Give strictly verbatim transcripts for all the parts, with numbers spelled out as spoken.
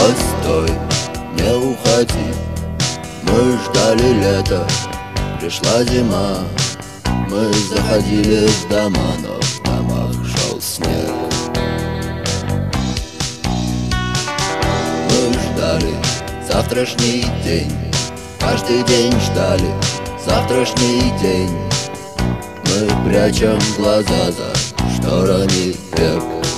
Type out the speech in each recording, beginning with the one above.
Постой, не уходи. Мы ждали лета, пришла зима. Мы заходили в дома, но в домах шел снег. Мы ждали завтрашний день, каждый день ждали завтрашний день. Мы прячем глаза за шторами век.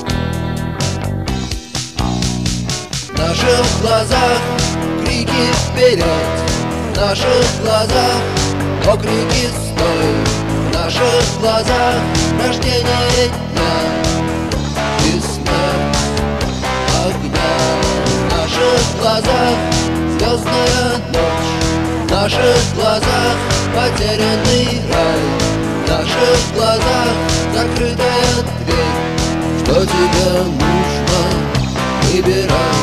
В наших глазах крики вперед, в наших глазах окрики стой, в наших глазах рождение дня и смерть огня. В наших глазах звездная ночь, в наших глазах потерянный рай, в наших глазах закрытая дверь. Что тебе нужно, выбирай.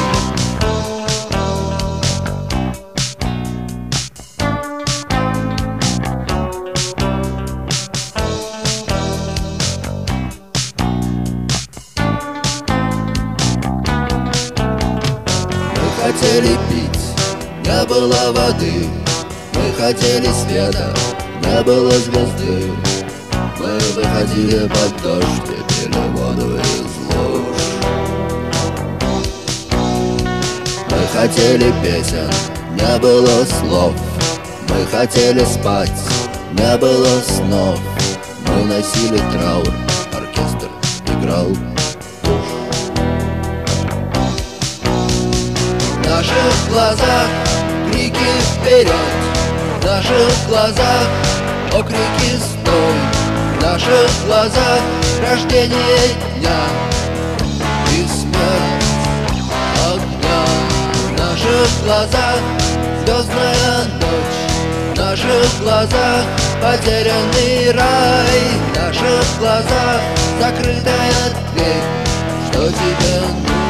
Мы хотели пить, не было воды. Мы хотели света, не было звезды. Мы выходили под дождь и пили воду из луж. Мы хотели песен, не было слов. Мы хотели спать, не было снов. Мы носили траур, оркестр играл. В наших глазах крики вперед, в наших глазах окрики стой, в наших глазах рождение дня и смерть огня. В наших глазах звездная ночь, в наших глазах потерянный рай, в наших глазах закрытая дверь. Что тебе нужно?